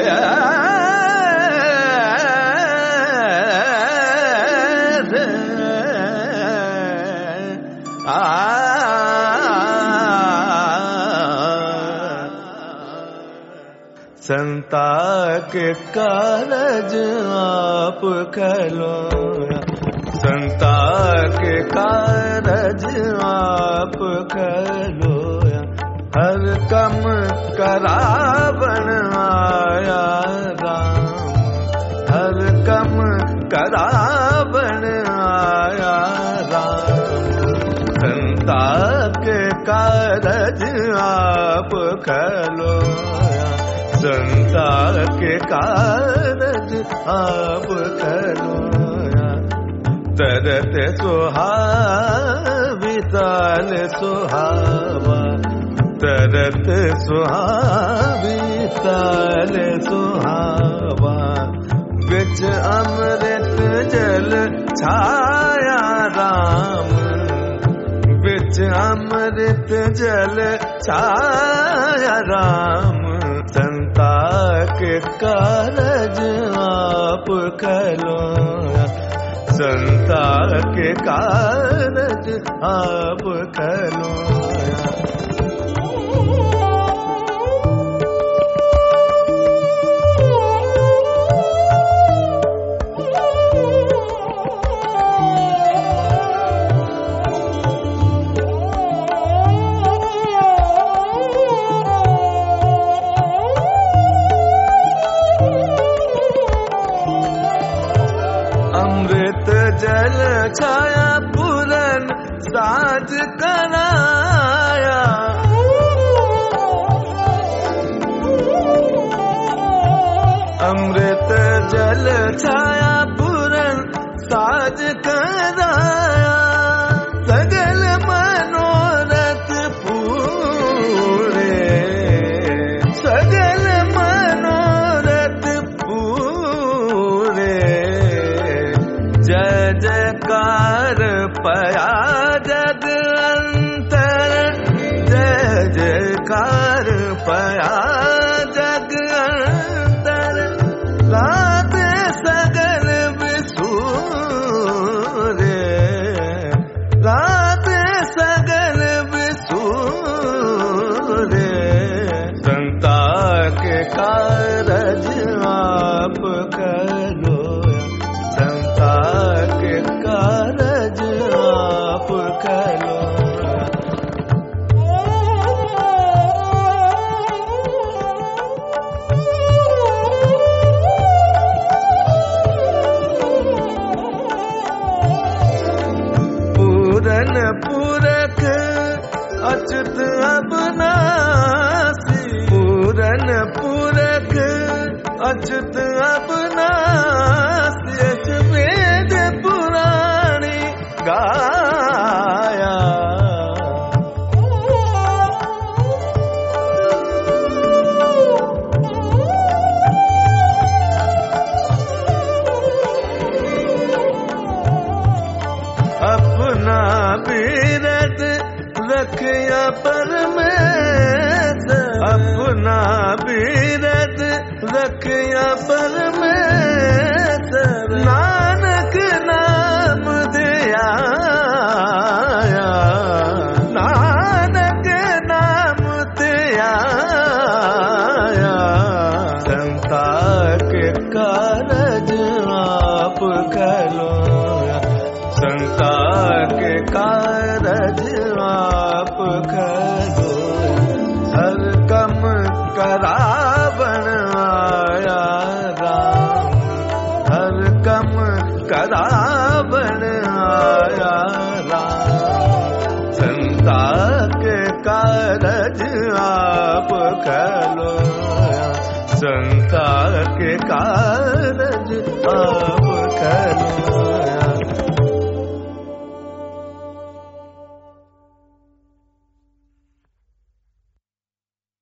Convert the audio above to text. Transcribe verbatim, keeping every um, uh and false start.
संता के कारज आप खलोया, संता के कारज आप खलोया, हर कम करावन आया राम, हर कम करावन आया राम। संता के कारज आप खलोया, संता के कारज आप खलोया, तरत सुहाविताल सुहावा, तरत सुहाविताल सुहावा, बिच अमृत जल छाया राम, बिच अमृत जल छाया राम। संता के कारज आप खलोया, संता के कारज आप खलोया। अमृत जल छाया पूरन साज कराया, अमृत जल छाया पूरन साज कराया, सगल मनोरथ पूरे, सगल मनोरथ पूरे, जय जयकार पया जग अंतर, जय जयकार पया जग अंतर, लाते सगल विसूरे, लाते सगल विसूरे। संता के कारज आप खलोया, संता के कारज आप खलोया। पूरन पूरख अच्युत अबनासी, पूरन पूरख अच्युत अबनासी, वेद पुराणी गाया, अपना बीरद रखिया परमेश्वर, अपना बीरद रखिया परमेश्वर, नानक नाम दिया, नानक नाम दिया। संता के कारज आप खलोया, संता के कारज आप खलोया, हर कम करावन आया राम, हर कम करावन आया राम। संता के कारज आप खलोया, संता के कारज आप